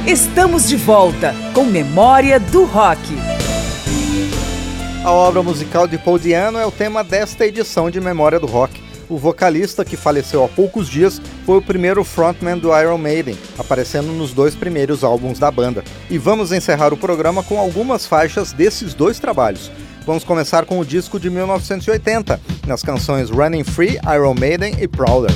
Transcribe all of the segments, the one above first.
Estamos de volta com Memória do Rock. A obra musical de Paul Di'Anno é o tema desta edição de Memória do Rock. O vocalista, que faleceu há poucos dias, foi o primeiro frontman do Iron Maiden, aparecendo nos 2 primeiros álbuns da banda. E vamos encerrar o programa com algumas faixas desses 2 trabalhos. Vamos começar com o disco de 1980, nas canções Running Free, Iron Maiden e Prowler.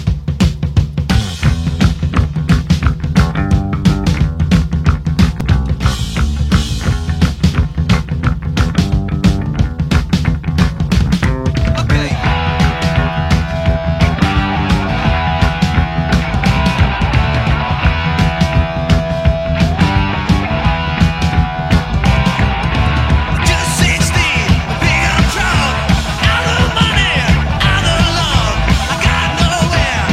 Money, I love love, I got nowhere.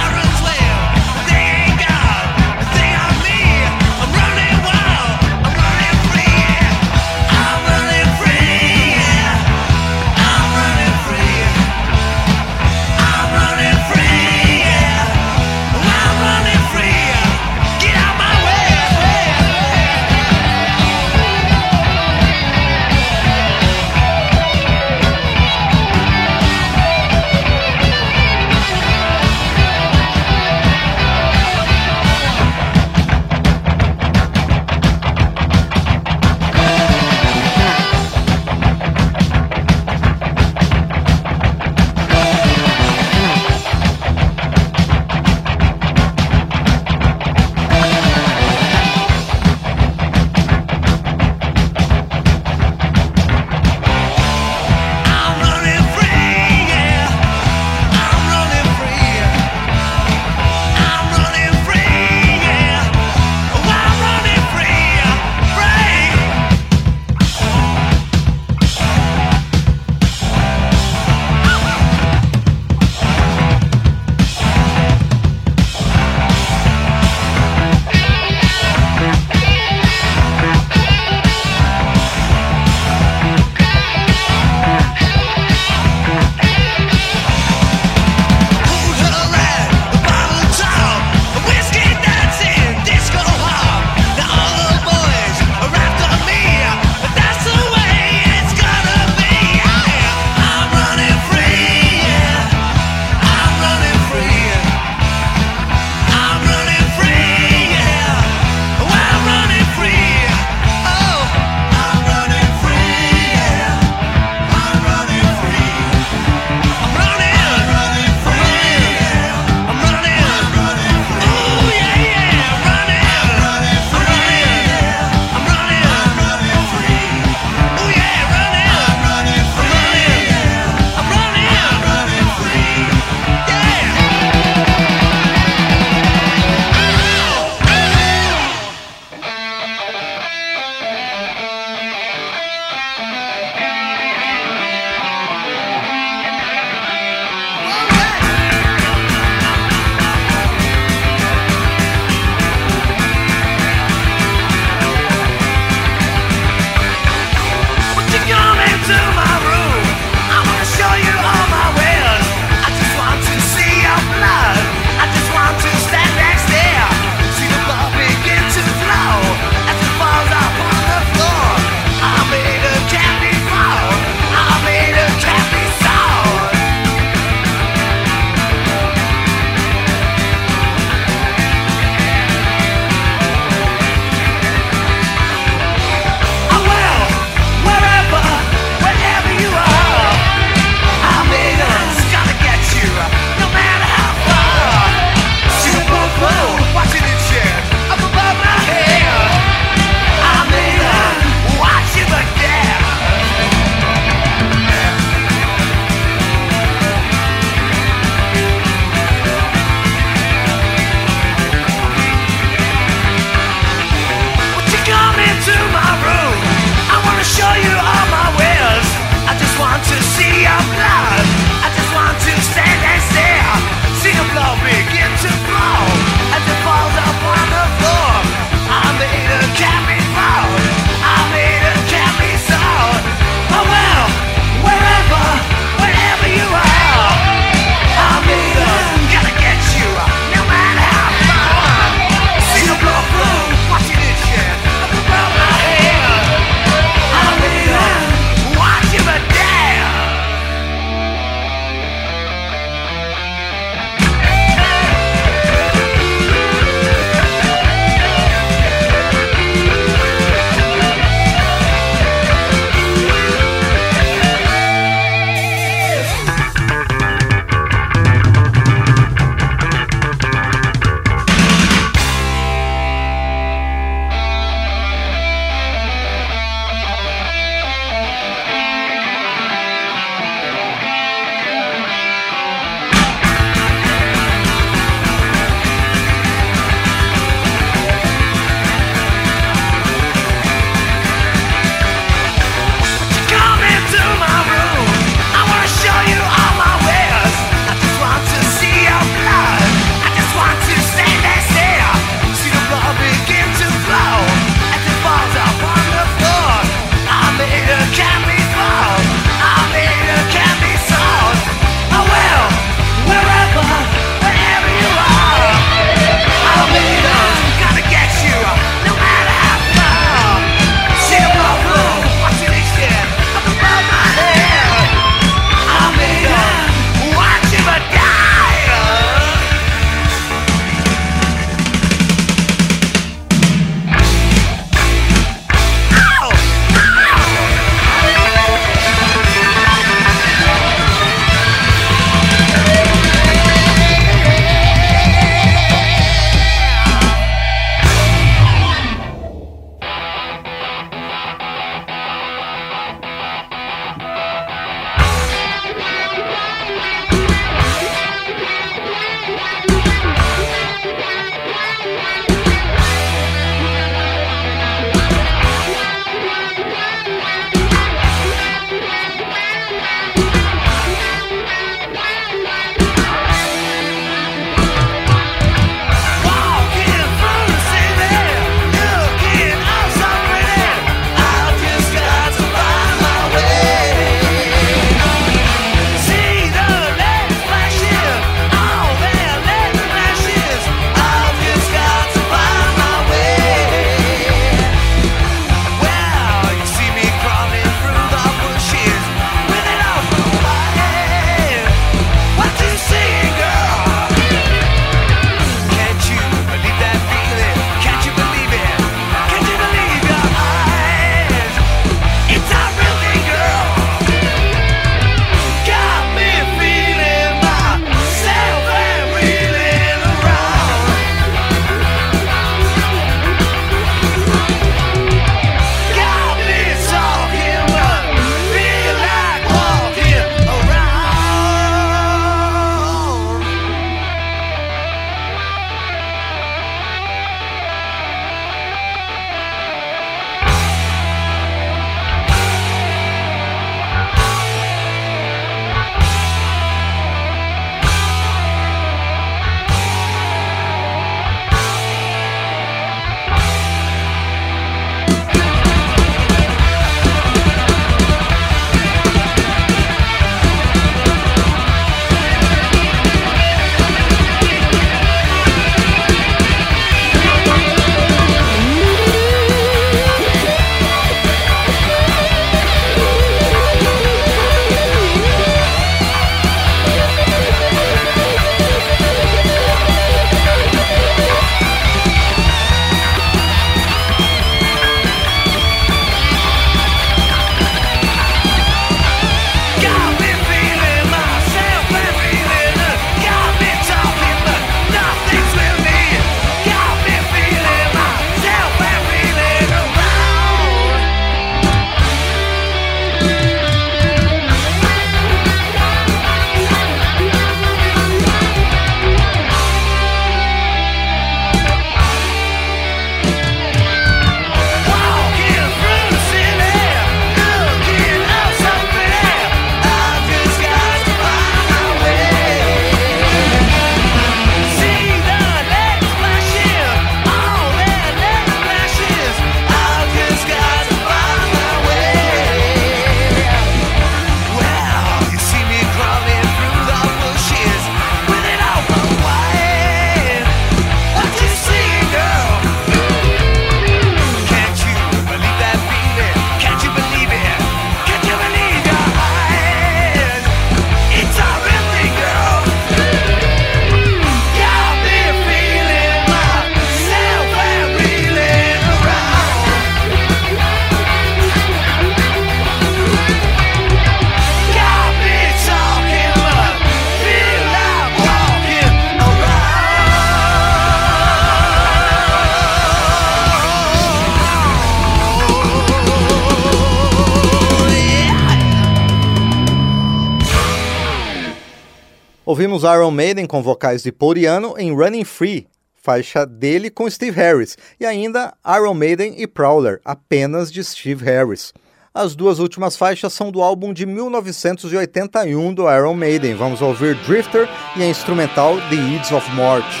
Ouvimos Iron Maiden com vocais de Paul Di'Anno em Running Free, faixa dele com Steve Harris, e ainda Iron Maiden e Prowler, apenas de Steve Harris. As duas últimas faixas são do álbum de 1981 do Iron Maiden. Vamos ouvir Drifter e a instrumental The Ides of March.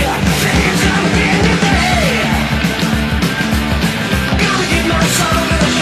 Gotta get my soul.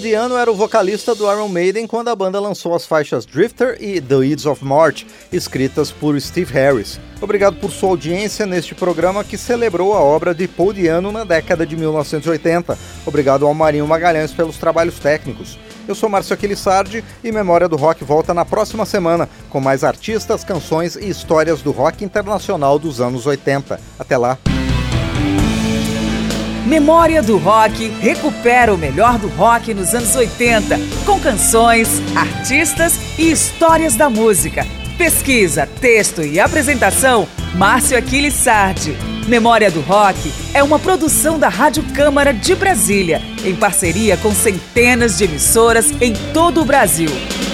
Di'Anno era o vocalista do Iron Maiden quando a banda lançou as faixas Drifter e The Ides of March, escritas por Steve Harris. Obrigado por sua audiência neste programa que celebrou a obra de Paul Di'Anno na década de 1980. Obrigado ao Marinho Magalhães pelos trabalhos técnicos. Eu sou Márcio Aquilissardi e Memória do Rock volta na próxima semana com mais artistas, canções e histórias do rock internacional dos anos 80. Até lá! Memória do Rock recupera o melhor do rock nos anos 80, com canções, artistas e histórias da música. Pesquisa, texto e apresentação, Márcio Aquilissardi. Memória do Rock é uma produção da Rádio Câmara de Brasília, em parceria com centenas de emissoras em todo o Brasil.